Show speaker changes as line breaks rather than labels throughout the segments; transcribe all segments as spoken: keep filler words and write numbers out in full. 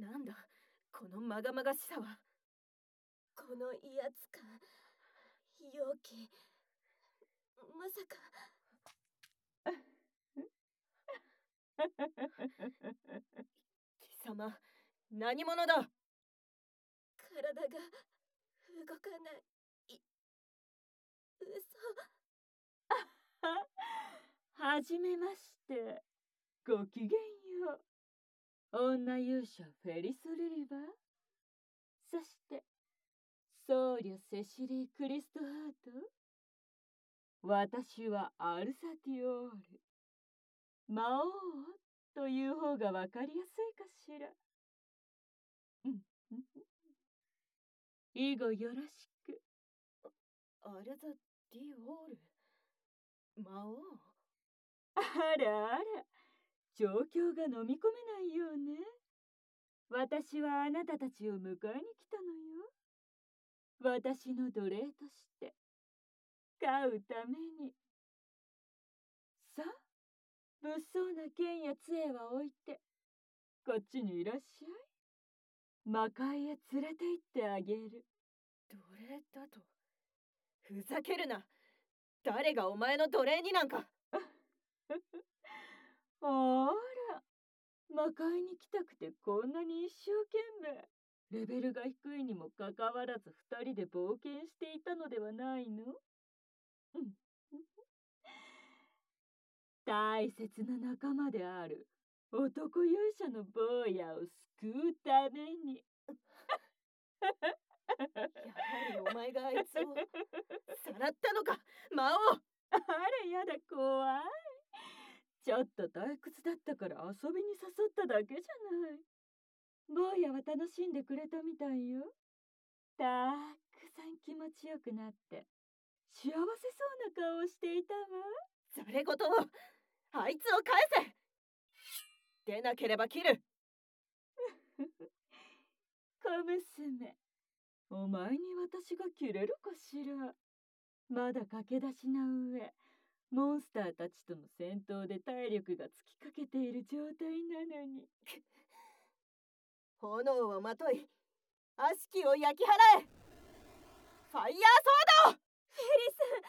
なんだこのまがまがしさは。
この威圧感、陽気、まさか。
貴様、何者だ。
体が動かない。い嘘。
はじめまして。ごきげんよう。女勇者フェリス・リリバー。そして僧侶セシリー・クリストハート。私はアルサティオール。魔王という方がわかりやすいかしら。以後よろしく。
アルザディオール、魔王。
あらあら、状況が飲み込めないようね。私はあなたたちを迎えに来たのよ。私の奴隷として飼うために。さあ、物騒な剣や杖は置いてこっちにいらっしゃい。魔界へ連れて行ってあげる。
奴隷だと。ふざけるな。誰がお前の奴隷になんか。
あら、魔界に来たくてこんなに一生懸命。レベルが低いにもかかわらず二人で冒険していたのではないの？大切な仲間である男勇者の坊やを救うために。
やはりお前があいつをさらったのか、魔王。
あれやだ、怖い。ちょっと退屈だったから遊びに誘っただけじゃない。坊やは楽しんでくれたみたいよ。たくさん気持ちよくなって幸せそうな顔をしていたわ。
それごとをあいつを返せ。出なければ切る。
小娘、お前に私が切れるかしら。まだ駆け出しな上、モンスターたちとの戦闘で体力が尽きかけている状態なのに。
炎をまとい悪しきを焼き払え。ファイヤーソード。
フェリ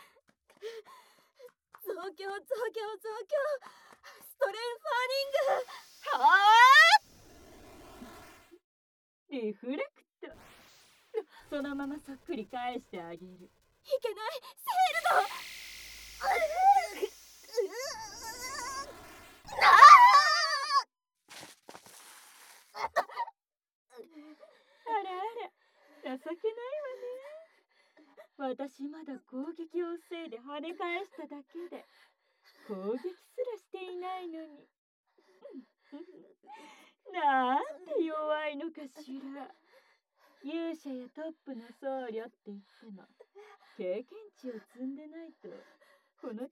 ス、増強増強増強、ストレンファーニング。
は
あリフレクト。そのままそっくり返してあげる。
いけない、セールド。
あらあら、情けないわね。私まだ攻撃を防いで跳ね返しただけで攻撃すらしていないのに。なんて弱いのかしら。勇者やトップの僧侶って言っても経験値を積んでないとこの程度なのね。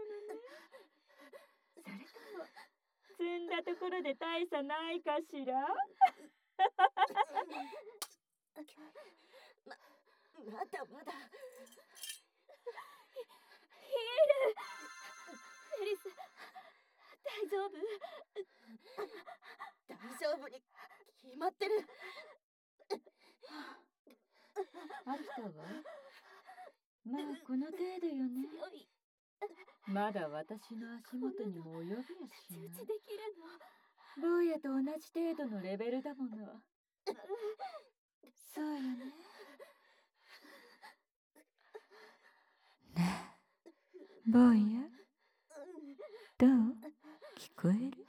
それとも積んだところで大差ないかしら。
ま、まだまだ。ヒール。フェリス、大丈夫？
大丈夫に決まってる。
飽きたわ。まあこの程度よね。まだ私の足元にも及びやしない。
通知できる
の？坊やと同じ程度のレベルだもの。そうよね。ねえ、坊や、どう？聞こえる？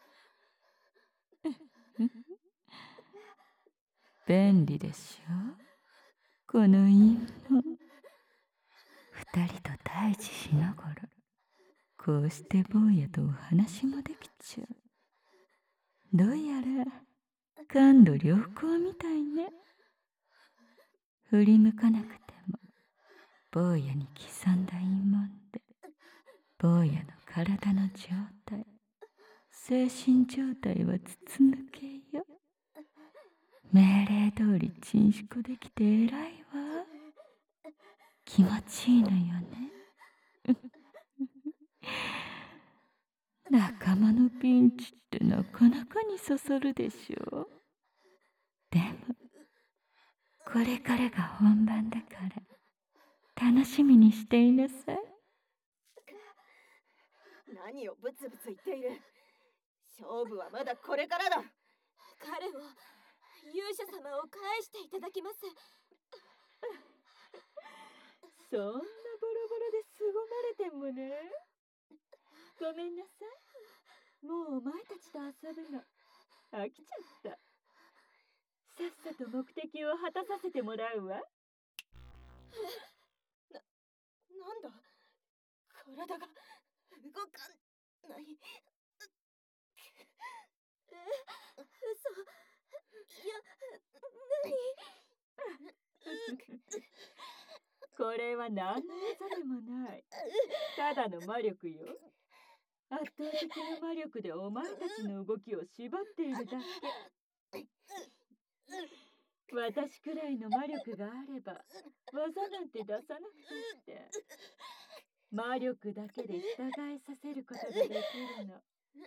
便利でしょ、この印の。二人と対峙しながらこうして坊やとお話もできちゃう。どうやら感度良好みたいね。振り向かなくても坊やに刻んだ印文で坊やの体の状態、精神状態は筒抜けよ。命令通り鎮粛できて偉いわ。気持ちいいのよね。仲間のピンチってなかなかにそそるでしょう。 これからが本番だから楽しみにしていなさい。
何をブツブツ言っている。勝負はまだこれからだ。
彼を勇者様を返していただきます。
そんなボロボロで凄まれてもね。ごめんなさい。もうお前たちと遊ぶの飽きちゃった。さっさと目的を果たさせてもらうわ。
な、なんだ、体が動かない。
え、嘘。いや、何
これは何の技でもない。ただの魔力よ。圧倒的な魔力でお前たちの動きを縛っているだけ。私くらいの魔力があれば技なんて出さなくたって魔力だけで従いさせることができるの。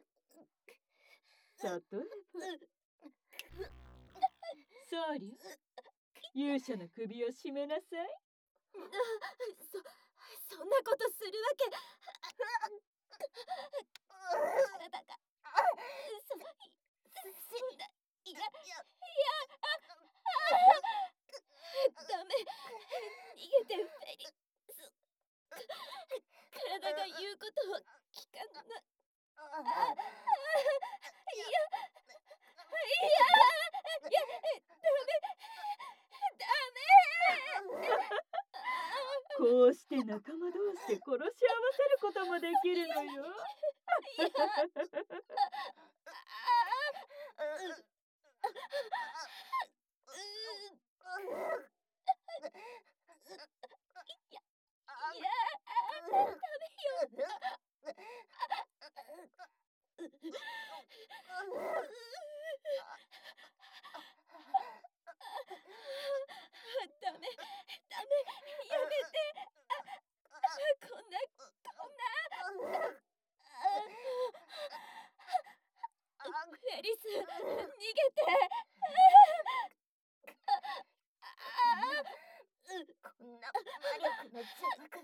例えば総理、勇者の首を絞めなさい。
そ、そんなことするわけ。体が、そ、そんな、いや、いや、ダメ、逃げてフェリス。体が言うことを聞かない。いや、いや、いや、ダメ、ダメ。
こうして仲間同士で殺し合わせることもできるのよ。
ダメ、ダメ、やめて。こんな、こんな。フェリス、逃げて。
こんな魔力の邪魔。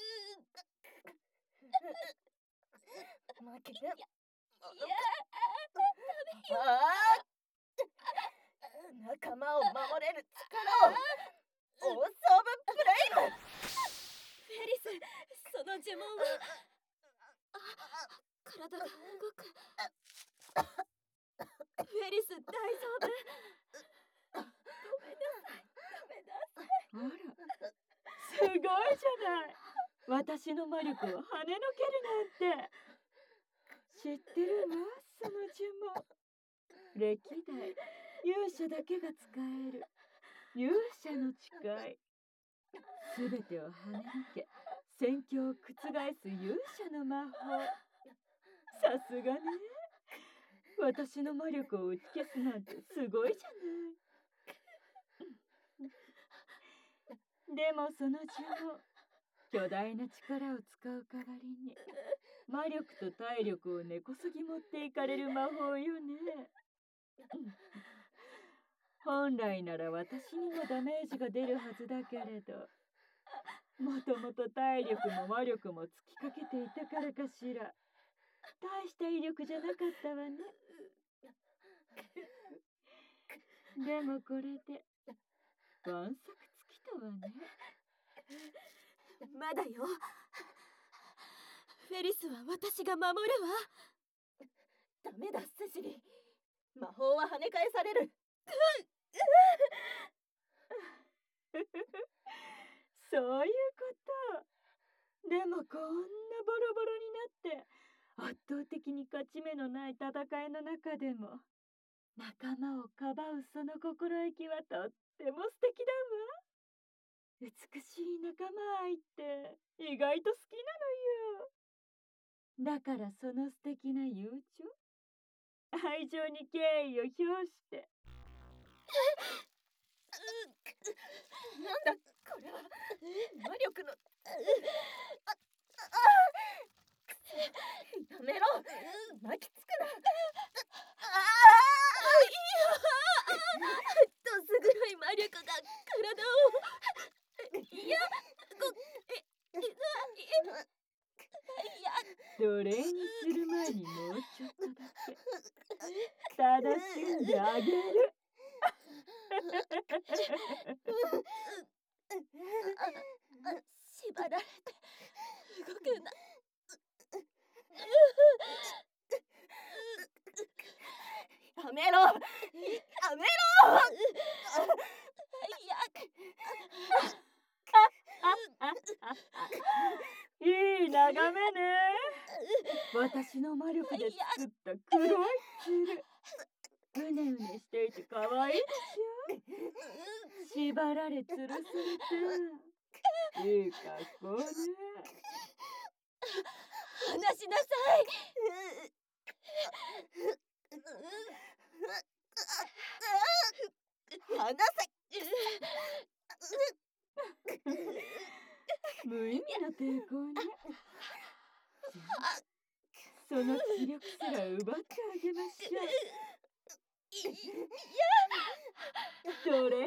負ける。ああ、仲間を守れる力を。オーソーブプレイム。
フェリス、その呪文は。あ、体が動く。フェリス、大丈夫？ごめんなさい、ごめんなさい。
あら、すごいじゃない。私の魔力を跳ねのけるなんて。知ってるわ、その呪文。歴代勇者だけが使える勇者の誓い。すべてを跳ねのけ戦況を覆す勇者の魔法。さすがね。私の魔力を打ち消すなんてすごいじゃない。でもその呪文、巨大な力を使う代わりに魔力と体力を根こそぎ持っていかれる魔法よね。本来なら私にもダメージが出るはずだけれど、もともと体力も魔力も尽きかけていたからかしら。大した威力じゃなかったわね。でもこれで晩作尽きたわね。
まだよ。フェリスは私が守るわ。
ダメだ、セシリ。魔法は跳ね返される。
そういうこと。でもこんなボロボロになって圧倒的に勝ち目のない戦いの中でも仲間をかばうその心意気はとっても素敵だわ。美しい仲間愛って意外と好きなのよ。だからその素敵な友情、愛情に敬意を表して
なんだこれは。魔力の。ああ、やめろ。泣きつくな。ああ、
どす黒い魔力が体
正しんであげる。
縛られて動くな。
やめろやめろ
いい眺めね。私の魔力で作った黒いツル。うねうねしていて可愛いでしょ。縛られ吊るされていい格好ね。
離しなさい。
離せ。
無意味な抵抗ね。じゃあその気力すら奪ってあげましょう。ドレイン。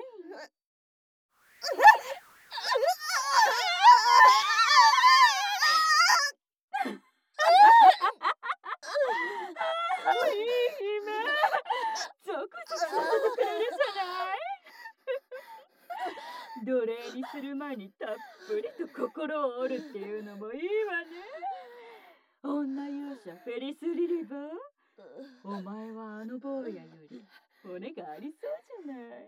いい姫、ゾクゾクさせてくれるじゃない。奴隷にする前にたっぷりと心を折るっていうのもいいわね。女勇者フェリス・リリバー、お前はあの坊やより骨がありそうじゃない。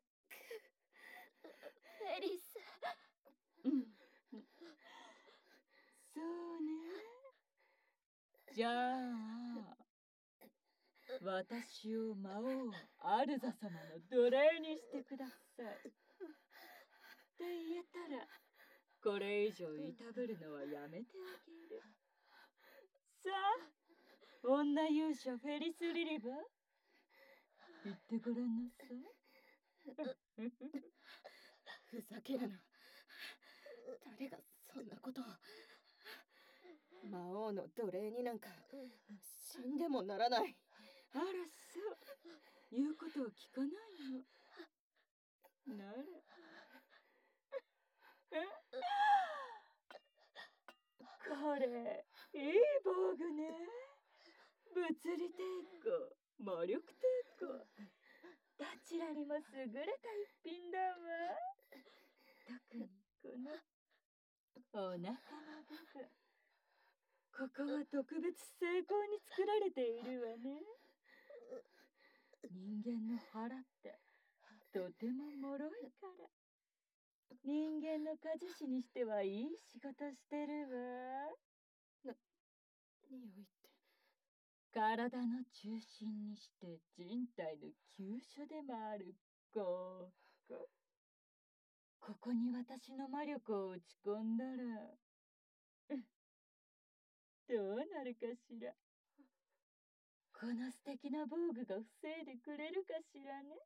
エリス、
うん、そうね。じゃあ私を魔王アルザ様の奴隷にしてくださいって言えたら、これ以上いたぶるのはやめてあげる。さあ、女勇者フェリス・リリバー、言ってごらんなさい。
ふざけるな。誰がそんなことを。魔王の奴隷になんか死んでもならない。
あらそう、言うことを聞かないのなら。これいい防具ね。物理抵抗、魔力抵抗、どちらにも優れた一品だわ。特にこのお腹の部分、ここは特別精巧に作られているわね。人間の腹ってとても脆いから、人間の家事師にしてはいい仕事してるわ。
な、匂いって。
体の中心にして人体の急所でもあるここ。ここに私の魔力を打ち込んだらどうなるかしら。この素敵な防具が防いでくれるかしらね。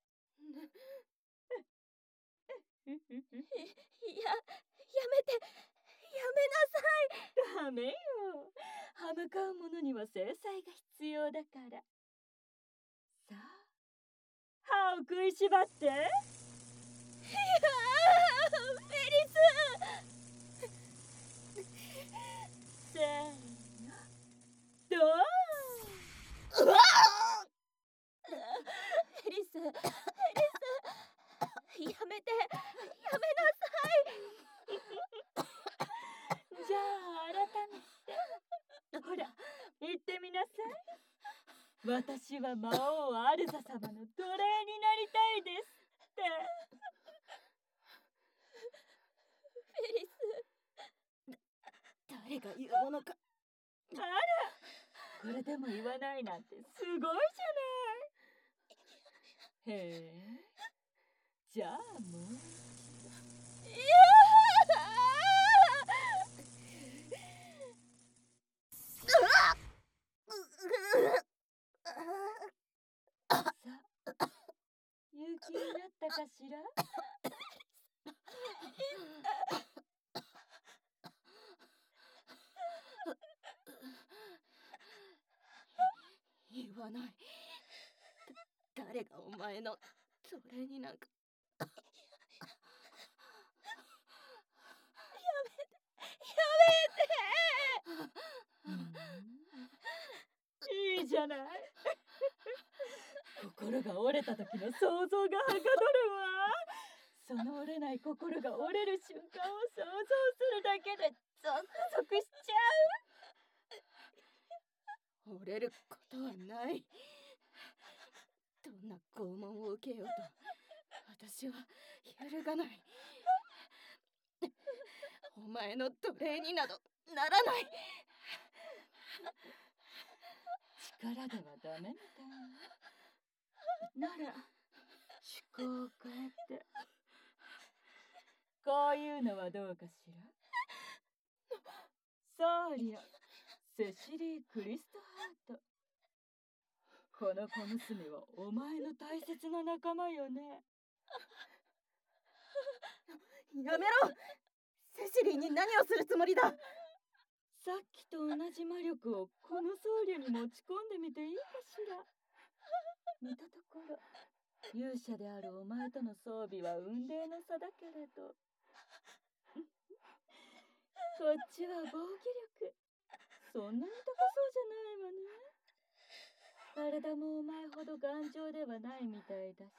や、やめて、やめなさい。
ダメよ。歯向かう者には制裁が必要だから。さあ、歯を食いしばって。いやー、
フェリス。
せーの、ドーン。
うわフェリス、フェリス、やめて、やめなさい。
じゃあ改めて、ほら言ってみなさい。私は魔王アルザ様の奴隷になりたいですって。
フェリス、
誰が言うものか。
あら、これでも言わないなんてすごいじゃない。へえ、じゃあもう。
いや
さあ、勇気になったかしら。
言わない。だ誰がお前の奴隷になんか。
やめて、やめて。
いいいいじゃない。心が折れた時の想像がはかどるわ。その折れない心が折れる瞬間を想像するだけでゾクゾクしちゃ
折れることはない。どんな拷問を受けようと私は揺るがない。お前の奴隷になどならない。
力ではダメみたいな。なら趣向を変えてこういうのはどうかしら。そうりゃ、セシリー・クリストハート。この小娘はお前の大切な仲間よね。
やめろ。セシリーに何をするつもりだ。
さっきと同じ魔力をこの僧侶に持ち込んでみていいかしら。見たところ勇者であるお前との装備は雲泥の差だけれどこっちは防御力そんなに高そうじゃないわね。体もお前ほど頑丈ではないみたいだし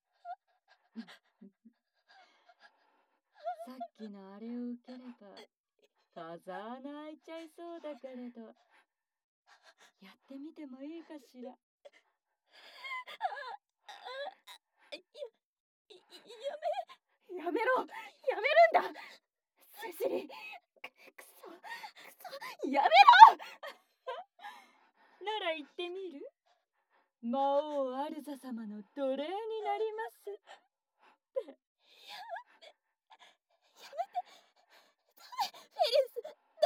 さっきのあれを受ければ風穴開いちゃいそうだけれどやってみてもいいかしら。
やめろ。やめるんだ。セシリー、くそくそ、やめろ。
なら言ってみる。魔王アルザ様の奴隷になりますって。やめ、
やめて。ダメ、フェリス、ダ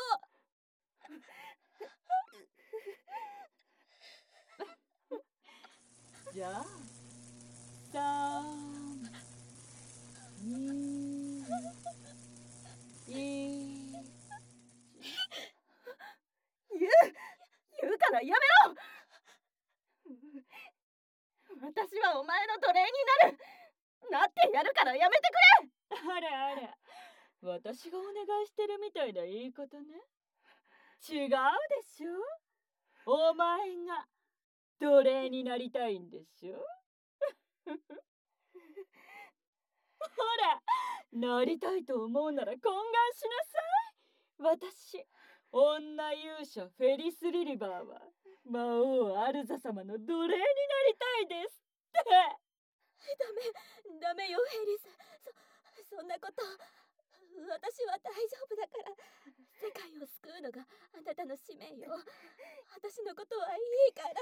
メよ。じゃあさんにい
言う言うからやめろ。私はお前の奴隷になる。なってやるからやめてくれ。
あらあら、私がお願いしてるみたいな言い方ね。違うでしょ。お前が奴隷になりたいんでしょ。ほら、なりたいと思うなら懇願しなさい。私、女勇者フェリス・リリバーは魔王アルザ様の奴隷になりたいですって。
ダメ、ダメよフェリス。そ、そんなこと。私は大丈夫だから。世界を救うのがあなたの使命よ。私のことはいいから。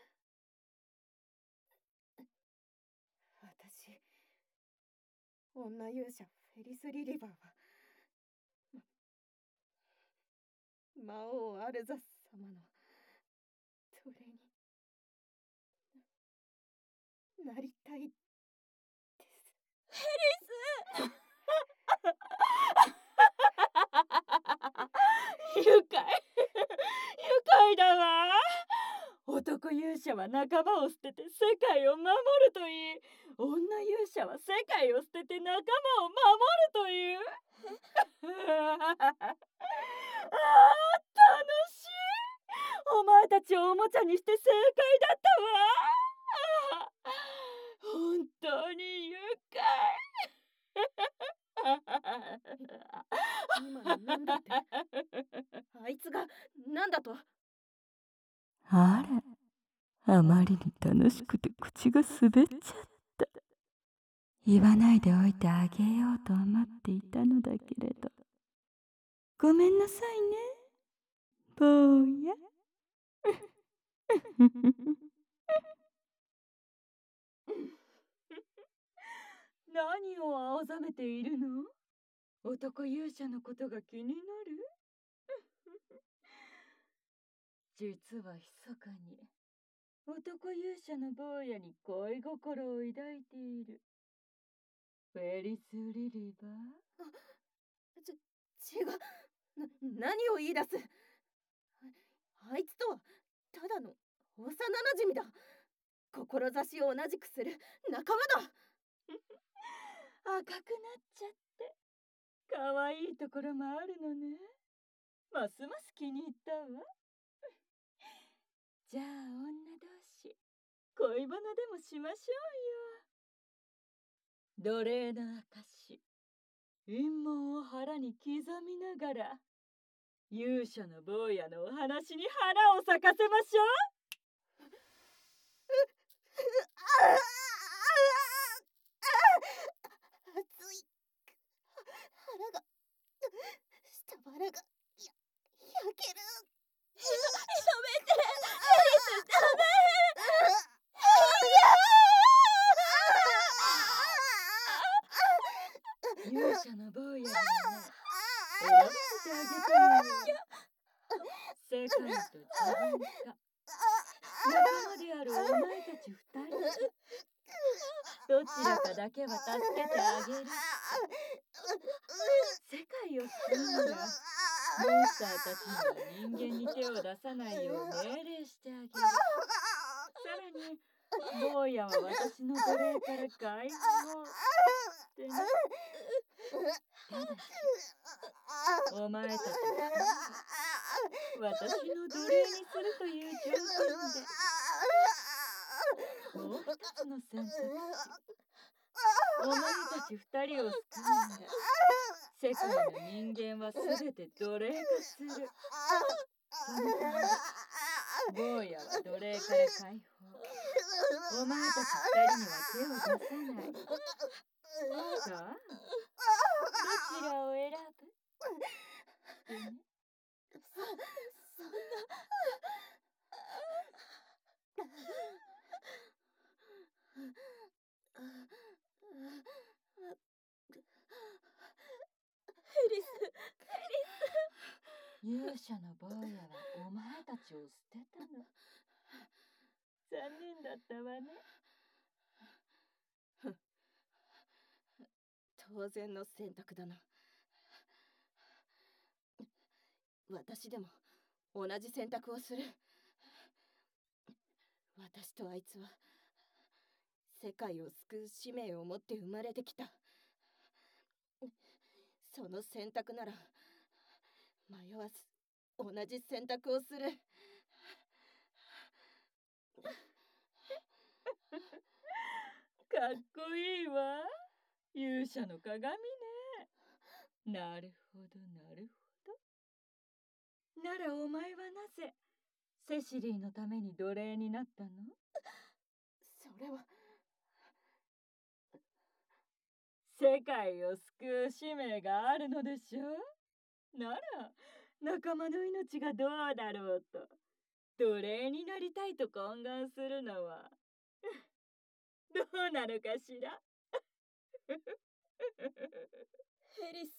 私、女勇者フェリス・リリバーは魔王アルザス様の奴隷になりたいです。
フェリス
愉快愉快だわ。男勇者は仲間を捨てて世界を守るといい、女勇者は世界を捨てて仲間を守るという。ああ、楽しい。お前たちをおもちゃにして正解だったわ。本当に愉快。
今のなんだって。あいつがなんだと。
あら、あまりに楽しくて口が滑っちゃった。言わないでおいてあげようと思っていたのだけれど、ごめんなさいね、坊や。何を青ざめているの？男勇者のことが気になる？実は密かに男勇者の坊やに恋心を抱いている。フェリス・リリバー。
あ、ち、違う。な、何を言い出す。あ、あいつとはただの幼なじみだ。志を同じくする仲間だ。
赤くなっちゃって可愛いところもあるのね。ますます気に入ったわ。じゃあ恋バナでもしましょうよ。奴隷の証、陰謀を腹に刻みながら、勇者の坊やのお話に腹を咲かせましょう。
熱い。腹が、下腹がや焼ける。
やめて、ヘリス、ダメ。
勇者の坊やにね、選ばせてあげたのよ。世界と自分か、仲間であるお前たち二人、どちらかだけは助けてあげる。世界を救うなら、モンスターたちには人間に手を出さないよう命令してあげる。さらに、坊やは私の奴隷から解放ってね。ただし、お前たち二人は私の奴隷にするという条件で、もう一つの選択肢、お前たち二人を救うなら、世界の人間はすべて奴隷化する。そのため、坊やは奴隷から解放。お前たち二人には手を出さない。さあ、どちらを選ぶ？ね、
そ、そんな。ヘリス、ヘリス。
勇者の坊やはお前たちを捨てたの。残念だったわね。
当然の選択だな。私でも同じ選択をする。私とあいつは世界を救う使命を持って生まれてきた。その選択なら迷わず同じ選択をする。
かっこいいわ。勇者の鏡ね。なるほどなるほど。ならお前はなぜセシリーのために奴隷になったの？
それは
世界を救う使命があるのでしょう。なら仲間の命がどうだろうと、奴隷になりたいと懇願するのはどうなのかしら。
ヘリス。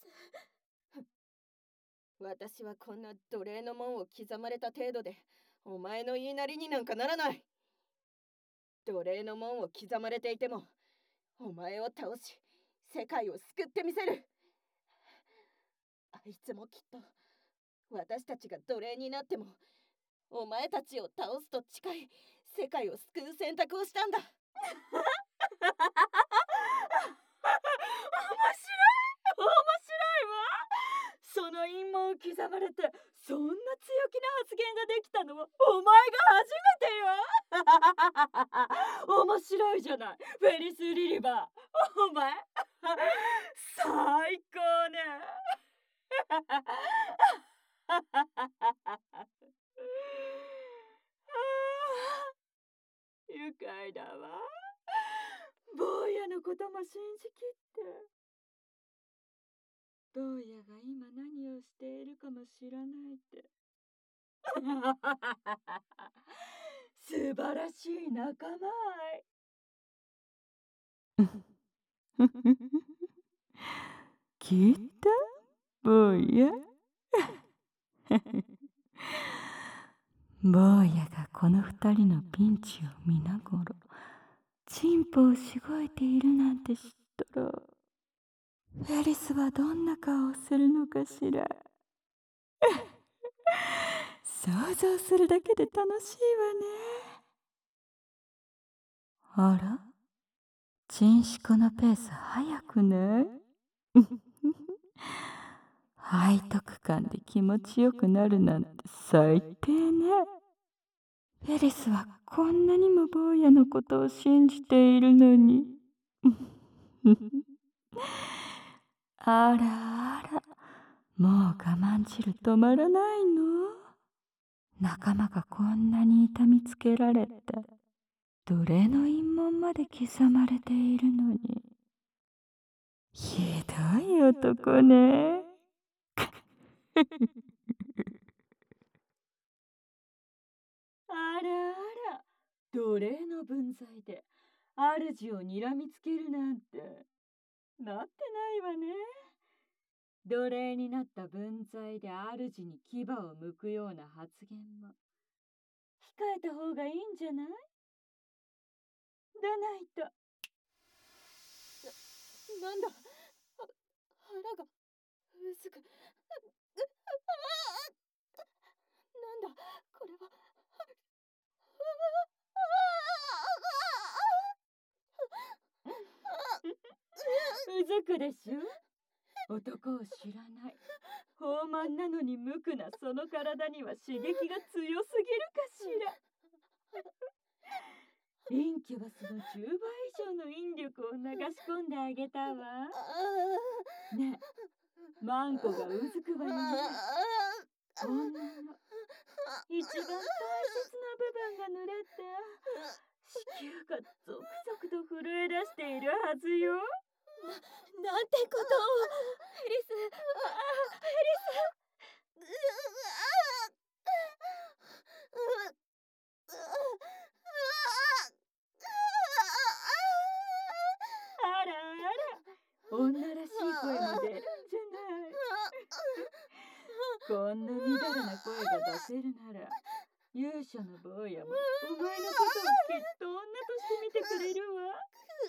私はこんな奴隷の門を刻まれた程度でお前の言いなりになんかならない。奴隷の門を刻まれていてもお前を倒し世界を救ってみせる。あいつもきっと私たちが奴隷になってもお前たちを倒すと誓い世界を救う選択をしたんだ。面
白い面白いわ。その陰謀を刻まれてそんな強気な発言ができたのはお前が初めてよ。面白いじゃないフェリス・リリバー。お前最高ね。愉快だわ。坊やのことも信じきって。坊やが今何をしているかも知らないって。素晴らしい仲間愛。聞いた坊や。坊やがこの二人のピンチを見ながらチンポをしごいているなんて知ったら、フェリスはどんな顔をするのかしら。想像するだけで楽しいわね。あら、チンシコのペース速くない？背徳感で気持ちよくなるなんて最低ね。 フェリスはこんなにも坊やのことを信じているのに。あらあら、もう我慢汁止まらないの？仲間がこんなに痛みつけられて、奴隷の陰紋まで刻まれているのに。ひどい男ね。あらあら、奴隷の分際で主をにらみつけるなんて、なってないわね。奴隷になった分際で主に牙を向くような発言も控えた方がいいんじゃない？でないと。
な、なんだ、は腹が薄く、なんだこれは。
うずくでしょ？男を知らない豊満なのに無垢なその体には刺激が強すぎるかしら。インキュバスのじゅうばい以上の引力を流し込んであげたわ。ねえ、マンコがうずくわよね。女の一番大切な部分が濡れて、子宮がゾクゾクと震え出しているはずよ。
な、なんてことを。フェリス、ああ、フェリス。
あらあら、女らしい声も出るんじゃない。こんなみだらな声が出せるなら、勇者の坊やもお前のことをきっと女として見てくれるわ。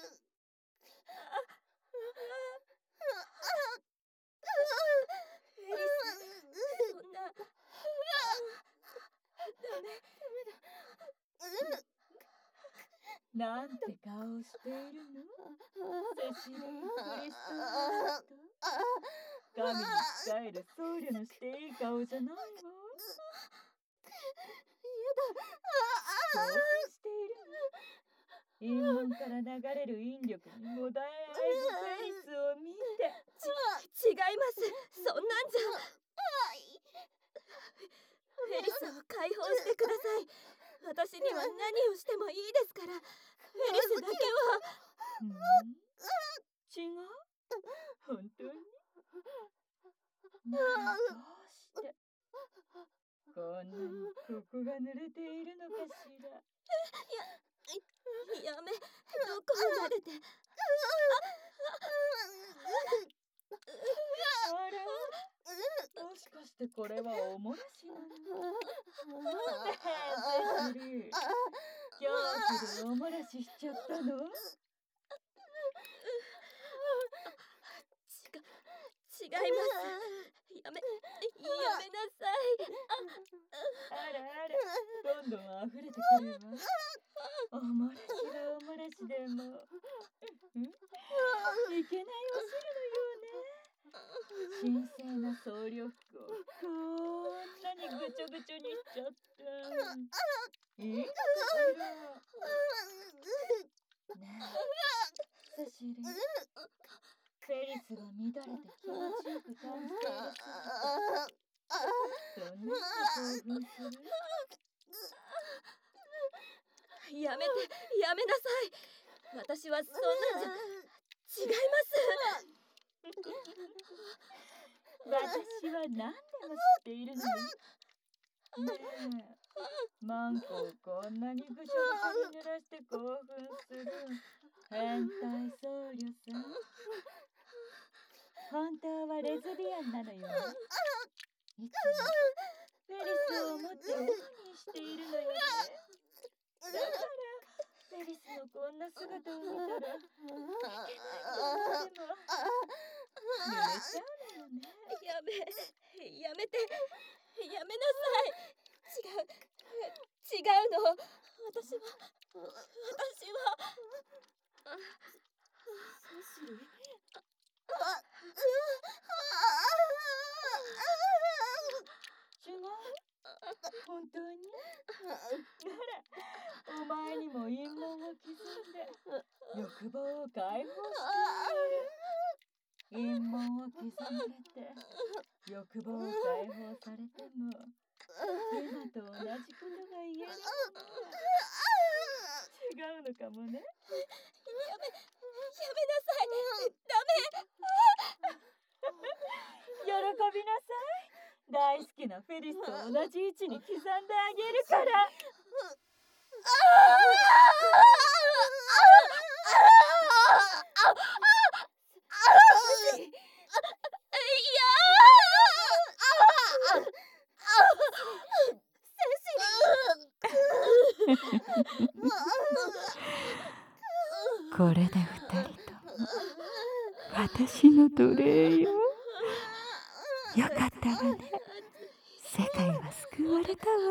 フェリス、そんな。ダメ。
なんて顔をしているの？セシリー・クリストワート。神に仕える僧侶のしていい顔じゃないわ。興奮しているの？陰門から流れる引力にもだえあえぐフェリスを見て。
ち、違います。そんなんじゃ。フェリスを解放してください。私には何をしてもいいですから。フェリスだけは。
うん、違う？本当に？ならどうしてこんなにここが濡れているのかしら。
や、やめ、どこを撫でて。
あら、もしかしてこれはおもらしなの？ねえ、セシリー、恐怖でおもらししちゃったの？
違います。やめ、やめなさい。
あらあら、どんどん溢れてくるわ。おもらしはおもらしでも、いけないお汁のようね。神聖な僧侶服をこんなにぐちょぐちょにしちゃって。いいのかしら。ねえ、セシリー、フェリスが乱れて気持ちよく感じている姿、どんなに興奮する？
やめて、やめなさい。私はそんなんじゃ。違います。
私は何でも知っているのよ。ねえ、マンコをこんなにぐしょぐしょに濡らして興奮する変態僧侶さん。本当はレズビアンなのよね。いつもフェリスを持ってオナニーしているのよね。だからフェリスのこんな姿を見たら、いけない女でも濡れちゃうのよね。
やめ、やめて、やめなさい。違う、違うの。私は、私は。
セシリー、
違う？本当に？ お前にも陰謀を刻んで欲望を解放して陰謀を刻まれて欲望を解放されても今と同じことが言える。違うのかもね。
やめ、やめなさい。ダメ。
喜びなさい。大好きなフェリスと同じ位置に刻んであげるから。これで二人と私の奴隷よ。よかったわね。世界は救われたわ。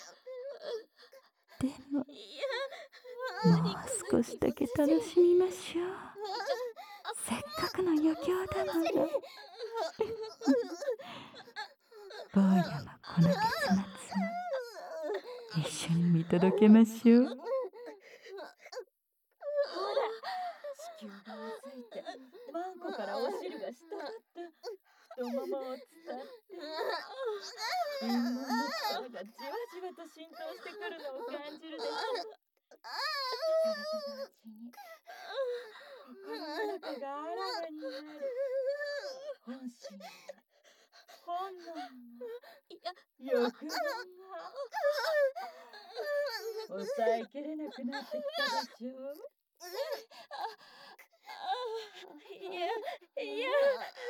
でももう少しだけ楽しみましょう。せっかくの余興だもの。坊やもこの結末を一緒に見届けましょう。ほら、地球がついてマンコからお汁が滴って太ももを伝って陰謀の力がじわじわと浸透してくるのを感じるでしょう。それと同時に心の中があらわになる。本心が本能が欲望が抑えきれなくなってきたでしょう。
いや、いや、違う、違う。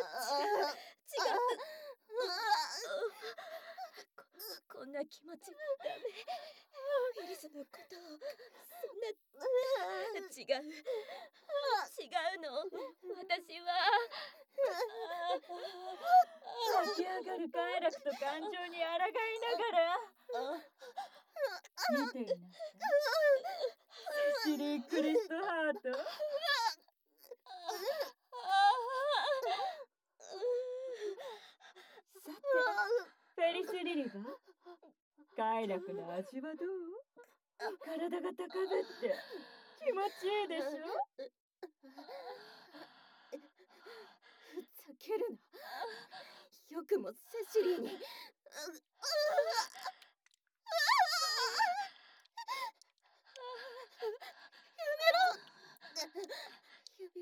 こ、こんな気持ちダメ。フェリスのことをそんな違う、違うの。私は
湧き上がる快楽と感情に抗いながら見ていなさい。セシリー・クリストハート。さて、フェリス・リリバ、快楽の味はどう？体が高ぶって気持ちいいでしょ？
ふざけるな。よくもセシリーに。指を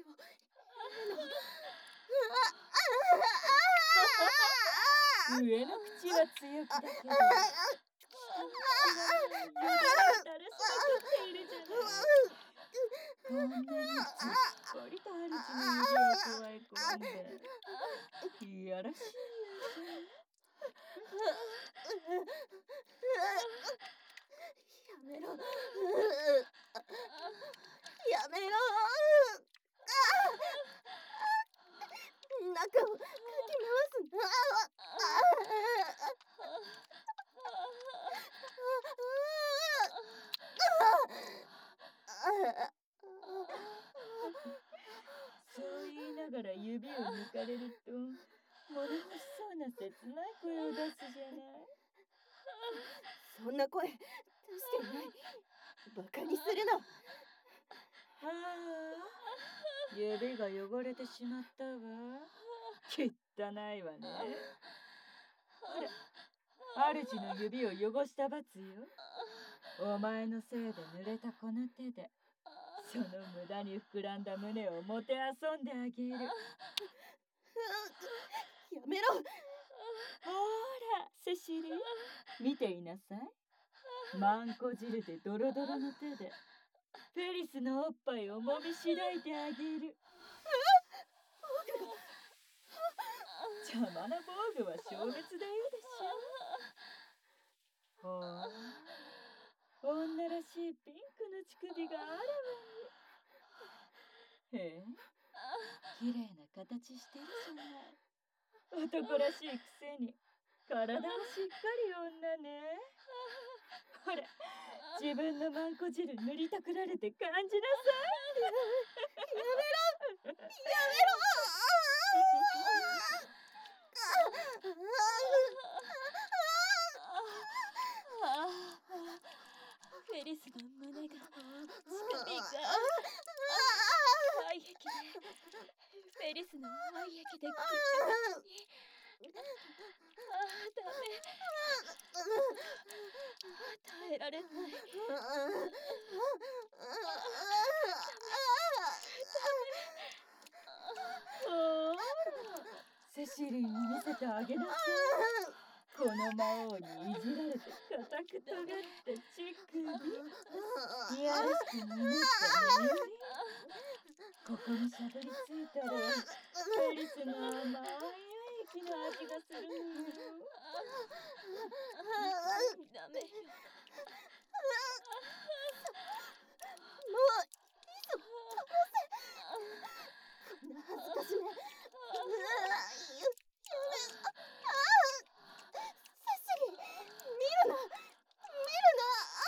上の口は強気だけど指が垂れ下がっているじゃない。こんなにじっくりと主の指を加え込んでいやらしい
やめろ。やめろ。中をかき回すな。
そう言いながら指を抜かれると物欲しそうな切ない声を出すじゃない。
そんな声出していない。バカにするな。
はあ、指が汚れてしまったわ。汚いわね。ほら、主の指を汚した罰よ。お前のせいで濡れたこの手でその無駄に膨らんだ胸をもてあそんであげる。
やめろ。
ほら、セシリー、見ていなさい。マンコ汁でドロドロの手でフェリスのおっぱいをもみしらいてあげる。邪魔な防具は消滅でいいでしょ。ほう、女らしいピンクの乳首があらわに。へえ、綺麗な形してるじゃない。男らしいくせに体はしっかり女ね。ほら、自分のマンコ汁塗りたくられて感じなさい。
やめろ。やめろ。
ああ、フェリスの胸が近みが愛液で、フェリスの愛液でぐちゃぐちゃに。ああ、ダメ。耐えられない。
ほら、セシリーに見せてあげなさい。この魔王にいじられて固く尖った乳首、いやらしくになった耳、ここにしゃぶりついたらフェリスの甘い液の味がするのよ。
ダメよ。
もういいぞ、飛ばせ。こんな恥ずかしめ。うわゆゆめああセシリ、見るな見るな。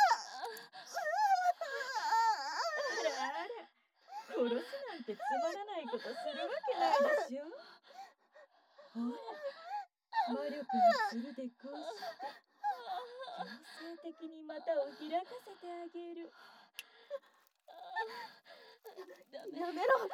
あらあら、殺すなんてつまらないことするわけないでしょ。ほら、魔力の鶴でこうして強制的に股を開かせてあげる。
ダメ。
やめろ。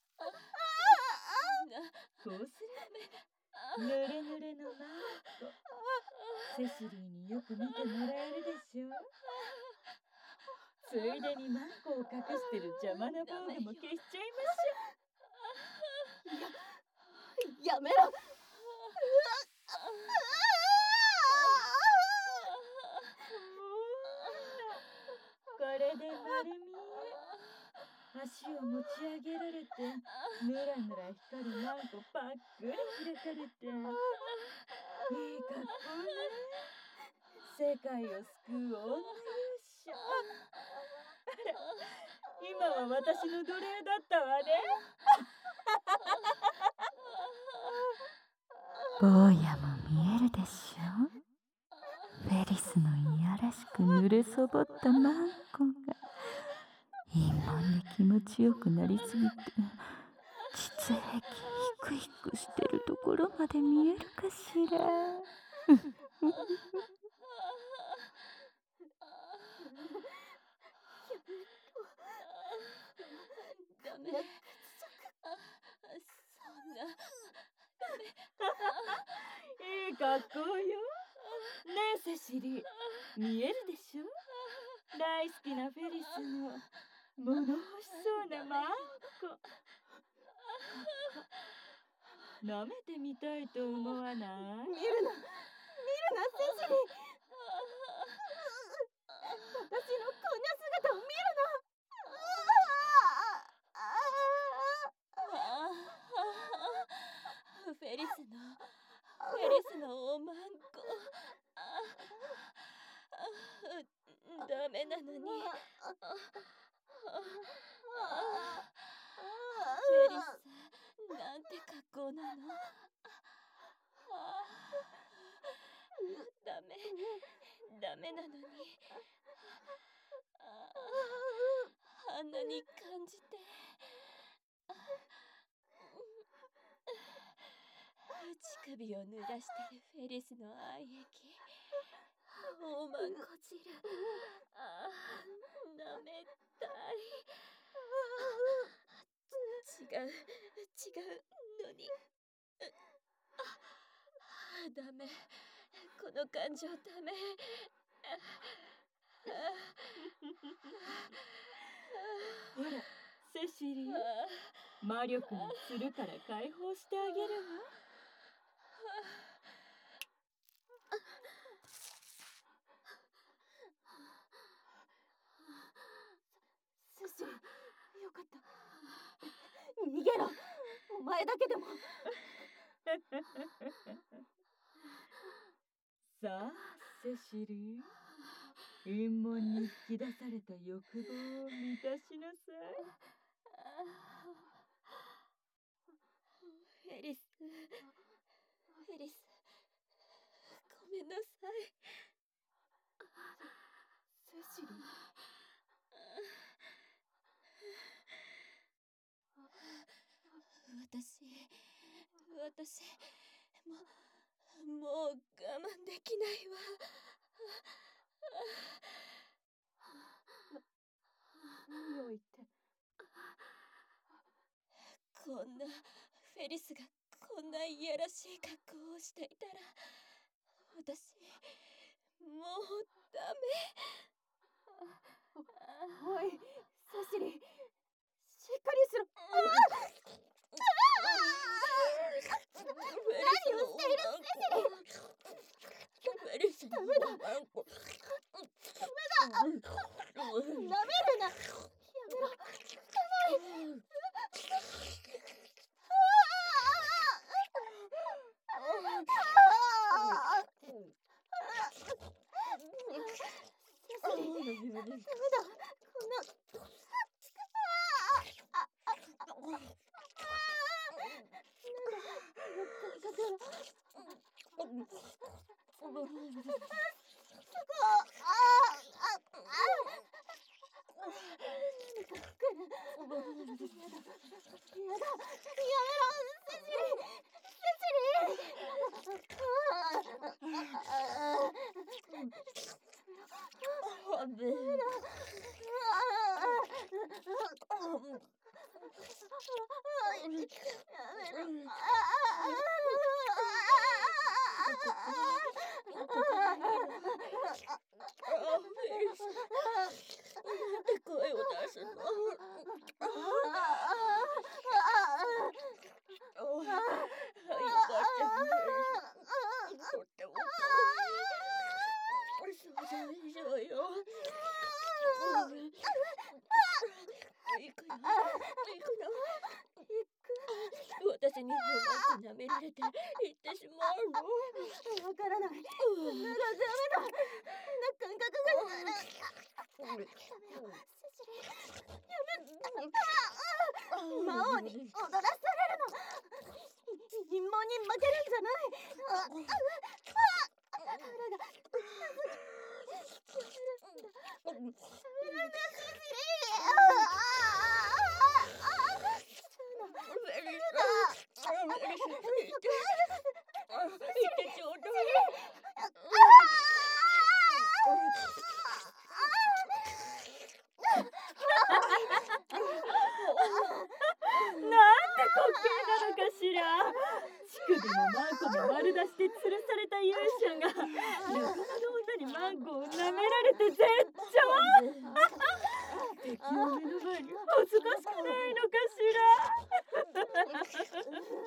こうすればぬれぬれのマンコ、セシリーによく見てもらえるでしょ。ついでにマンコを隠してる邪魔な防具も消しちゃいましょ。
ややめろ。
これで丸見え。足を持ち上げられて、ぬらぬら光るマンコパックリ開かれて、いい格好ね。世界を救う女勇者。あら、今は私の奴隷だったわね。坊やも見えるでしょ。フェリスのいやらしく濡れそぼったマンコが陰門で気持ちよくなりすぎて、膣壁ヒクヒクしてるところまで見えるかしら。
ダメ。そんな。
いい格好よ。ねえセシリ、見えるでしょ。大好きなフェリスの物欲しそうなマンコ。舐めてみたいと思わない？
見るな見るなセシリ。私のこんな姿を見るな。
フェリスのフェリスのおまんこ。ダメなのに。フェリス、なんて格好なの。ダメダメなのに。あんなに感じて。乳首を濡らしてるフェリスの愛液。おまんこ汁。ああ、なめたい。違う違うのに。あ、ダメ。この感情ダメ。
ほら、セシリー、魔力の鶴から解放してあげるわ。
セシリ、よかった。逃げろ。お前だけでも。
さあ、セシリー、陰門に引き出された欲望を満たしなさい。
フェリス、フェリス、ごめんなさい。
セシリ。
私、私、もう、もう我慢できないわ。
何を言って。
こんなフェリスがこんないやらしい格好をしていたら、私もうダメ。
おい、セシリ、しっかりしろ。何をしている、セシリ。
フェリスの
ダメだ。
ワンコ。
ダメだ。舐めるな。やめろ。汚い。ダメだ。こんな。
声を出すの。よかったね。とってもそうでしょうよ。行くの行くの私にもなんか舐められて行ってしまうの。
わからない。ならダメだ。な感覚がダメだ。セシリ、やめ魔王に踊らされるの。陰謀に負けるんじゃない。ああああがダメなんだ。セシリ。
乳首もマンコも丸出しで吊るされた勇者が仲間の女にマンコを舐められて絶頂。敵を目の前に恥ずかしくないのかしら。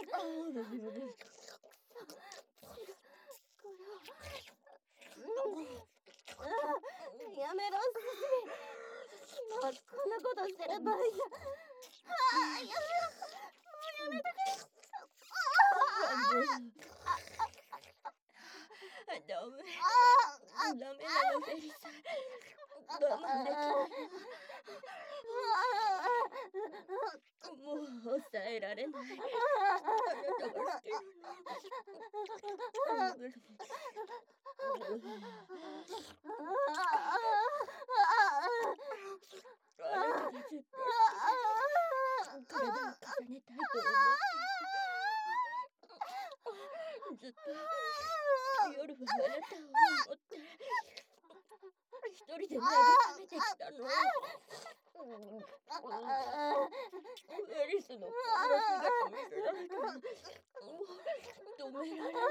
やめろ、セシリ。今はこんなことしてる場合じゃ。ああ、やめろ。もうやめてくれ。
ダメ。ダメなの、フェリス。我慢できない。もう抑えられない。あなたが好きなの。あなたがずっと体を重ねたいと思ってずっと夜はあなたを思って一人で慰めてきたの。フェリスのこんな姿見せられたらもう止められない。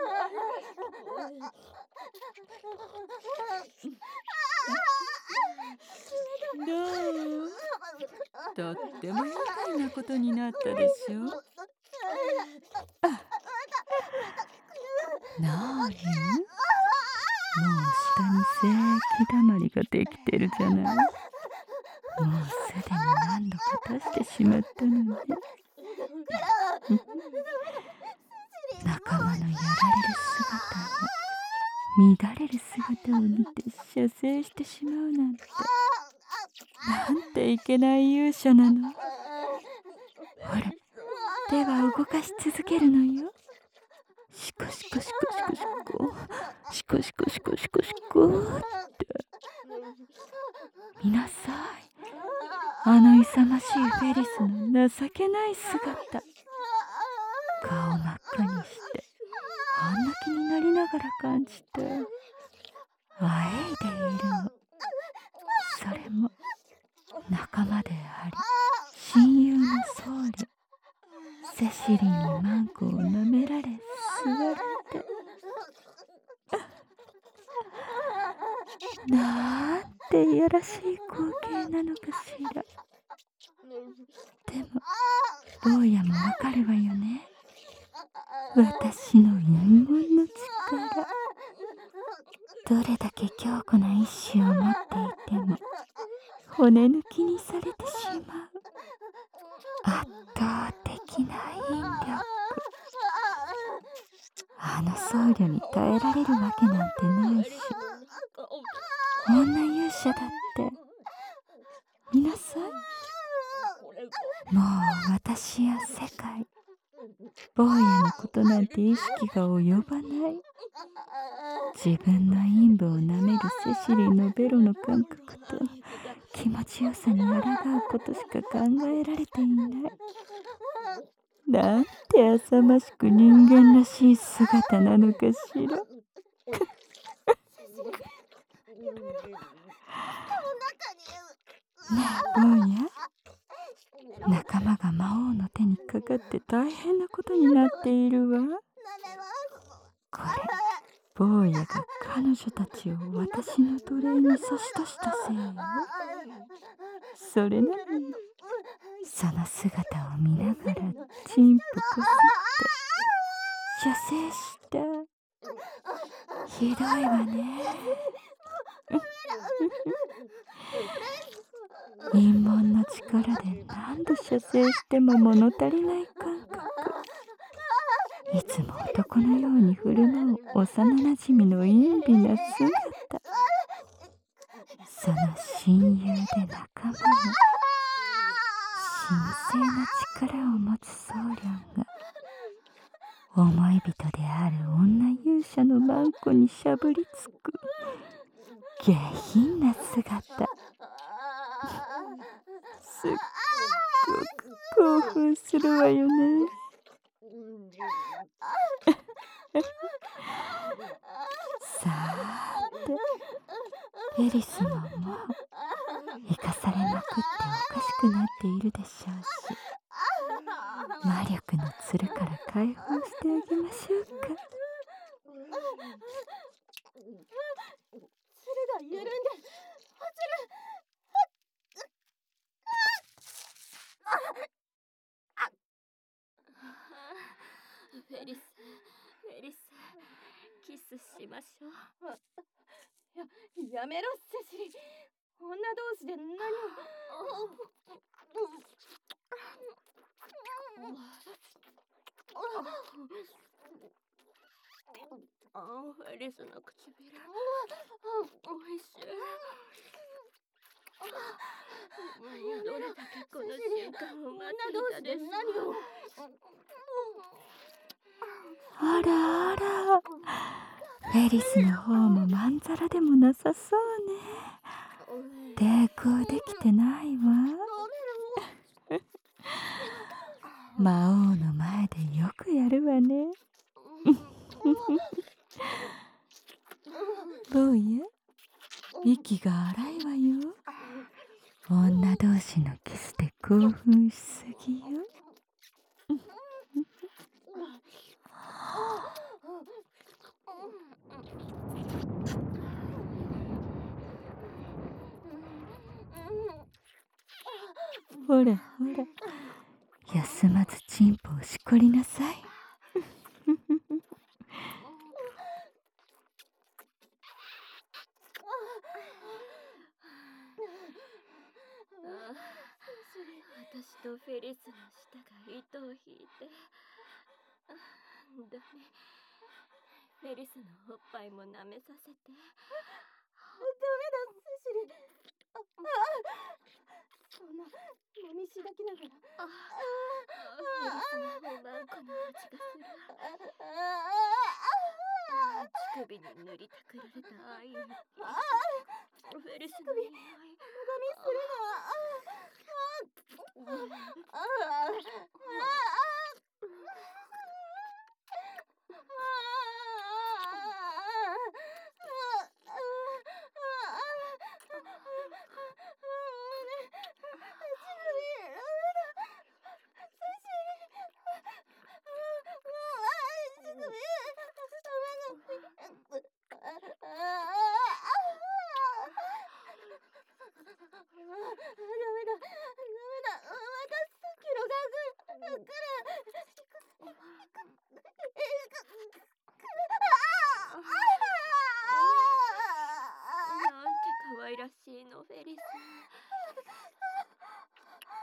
どう？とっても愉快なことになったでしょ。なに？もう下に正気だまりができてるじゃない。もうすでに何度か出してしまったのね。仲間のやられる姿や乱れる姿を見て射精してしまうなんて、なんていけない勇者なの。ほら、手は動かし続けるのよ。シコシコシコシコシコシコシコシコシコシコって見なさい。あの勇ましいフェリスの情けない姿。顔真っ赤にして半泣きになりながら感じて、 あえいでいるの。それも仲間であり親友の僧侶セシリーにマンコを舐められ吸われて、なんていやらしい光景なのかしら。でも坊やもわかるわよね。私の陰謀の力、どれだけ強固な意志を持っていても骨抜きにされてしまう圧倒的な引力。あの僧侶に耐えられるわけなんてないし、女勇者だって見なさい。もう私や世界、坊やのことなんて意識が及ばない。自分の陰部を舐めるセシリのベロの感覚と気持ちよさに抗うことしか考えられていない。なんて浅ましく人間らしい姿なのかしら。ねえ坊や、仲間が魔王の手にかかって大変なことになっているわ。これ、坊やが彼女たちを私の奴隷に差し出したせいよ。それなのにその姿を見ながらチンポこすって射精した。ひどいわね。陰門の力で何度射精しても物足りない感覚。いつも男のように振る舞う幼なじみの陰微な姿。その親友で仲間の神聖な力を持つ僧侶が思い人である女勇者のマンコにしゃぶりつく下品な姿。すっごく興奮するわよね。さあて、フェリスももう生かされまくっておかしくなっているでしょうし、魔力のつるから解放してあげましょうか。
つるが緩んで落ちる。
フェリス、フェリス、キスしましょう。
や、やめろセシリ。女同士で何を。
ああ、フェリスの唇、おいしい。どれだけこの瞬間を待っていたでしょう。
あらあら、フェリスの方もまんざらでもなさそうね。抵抗できてないわ。魔王の前でよくやるわね。坊や、息が荒いわよ。女同士のキスで興奮しすぎよ。ほらほら、休まずチンポをしこりなさい。
私とフェリスの舌が糸を引いて、ダメ、フェリスのおっぱいも舐めさせて。ダメ
だセシリ。ああ、そんなもみしだきながら。あ
あ、フェリスのマンコの味がする。乳首に塗りたくられた愛。フェリスの匂い。
無駄にするの。ああああ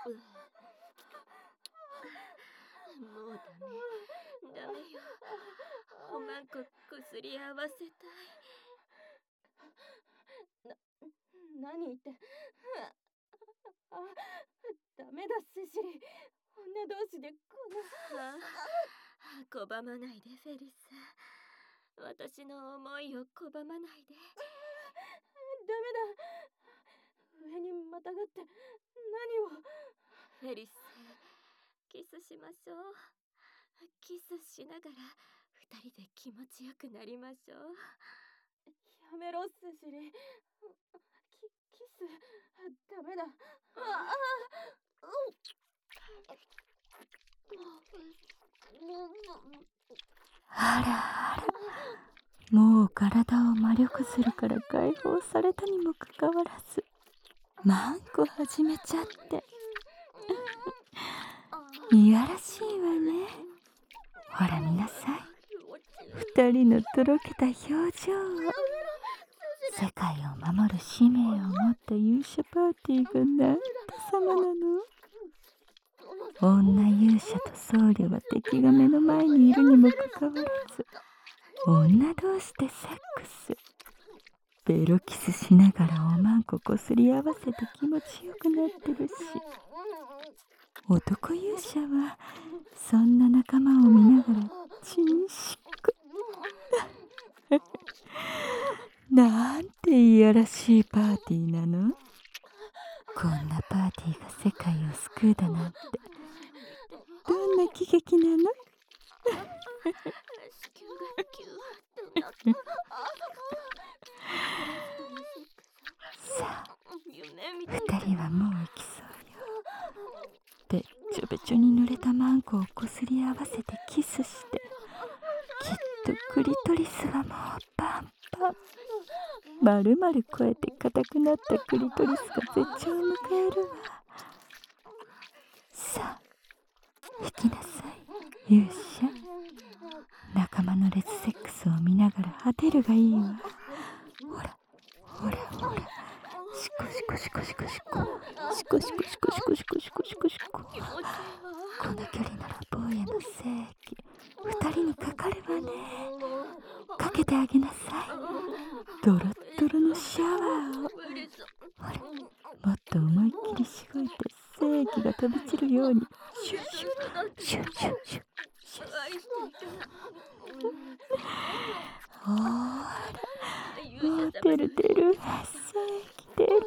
もうダメダメよ。おまんここすり合わせたい。
何言って。あ、ダメだセシリ。女同士でこんな。
ああ、拒まないでフェリス。私の思いを拒まないで。
ダメだ。上にまたがって何を。
フェリス、キスしましょう。キスしながら二人で気持ちよくなりましょう。
やめろセシリ。キキスダメだ。ああ、
あらあら、もう体を魔力するから解放されたにもかかわらずマンコ始めちゃっていやらしいわね。ほら見なさい、二人のとろけた表情を。世界を守る使命を持った勇者パーティーがなんて様なの。女勇者と僧侶は敵が目の前にいるにもかかわらず女同士でセックス。ベロキスしながらおまんここすり合わせて気持ちよくなってるし、男勇者はそんな仲間を見ながらチンシクなんていやらしいパーティーなの。こんなパーティーが世界を救うだなんてどんな喜劇なの。さあ二人はもう行きそうよ。べっちょべちょに濡れたマンコをこすり合わせてキスして、きっとクリトリスはもうパンパン。まるまる超えて硬くなったクリトリスが絶頂を迎えるわ。さあ引きなさい勇者。仲間のレスセックスを見ながら果てるがいいわ。ほらほらほら、シコシコシコシコシコシコシコシコシコシコシコシコシコ。この距離なら坊やの精液二人にかかるわね。かけてあげなさい、ドロッドロのシャワーを。ほらもっと思いっきりしごいて精液が飛び散るようにシュッシュッシュッシュッシュッシュッ。ほーらもう出る出る、精液出る。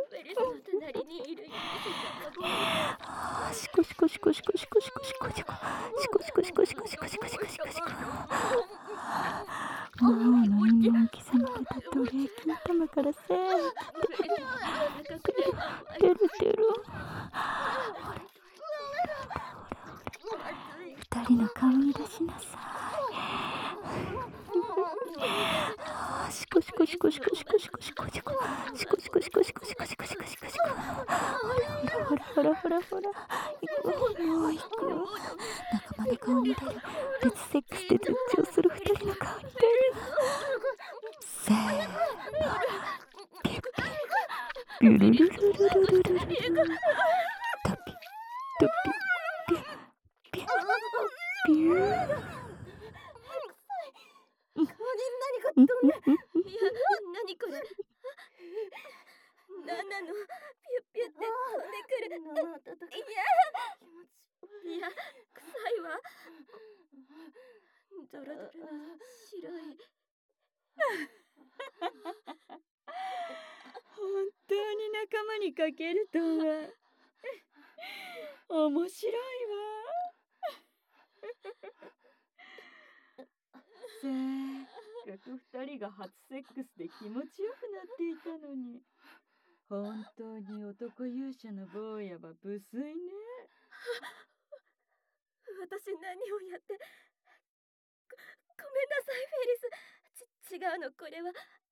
あーシコシコシコシコシコシコシコシコシコシコシコシコシコシコシコシコシコ。もうの陰門刻まれた奴隷金玉から精液出る出る出る。ほら二人の顔に出しなさい。シコシコシコシコシコシコシコシコシコシコシコシコシコシコシコシコシコ。ほらほらほらほらほら、行くもう行く。仲間の顔に出る。レツセックスで絶頂する二人の顔に出る。せーのピュッピュルルルルルルルルルル、トピトピピュッピュッピュー。
顔に何か飛んで。
いや、何これ。なんなの、ピュッピュって飛んでくる。
生温かい
いやいや、臭いわ。ドロドロの白い。
本当に仲間にかけるとは面白いわ。せっかく二人が初セックスで気持ちよくなっていたのに、本当に男勇者の坊やは無粋ね。
私何をやって。ご、ごめんなさいフェリス。ち、違うのこれは。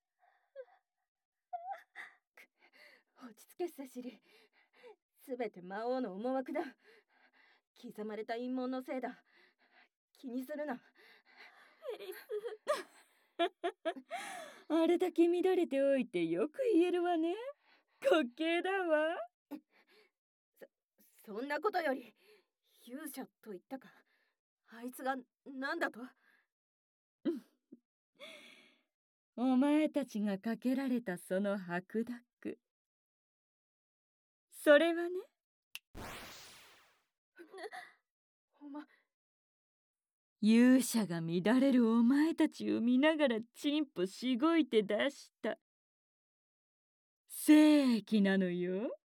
落ち着けセシリ。すべて魔王の思惑だ。刻まれた陰謀のせいだ。気にするな。
フェリス。
あれだけ乱れておいてよく言えるわね。滑稽だわ。
そんなことより勇者と言ったか。あいつが何だと。
お前たちがかけられたその白濁、それはね、
おま
勇者が乱れるお前たちを見ながらチンポしごいて出した精液なのよ。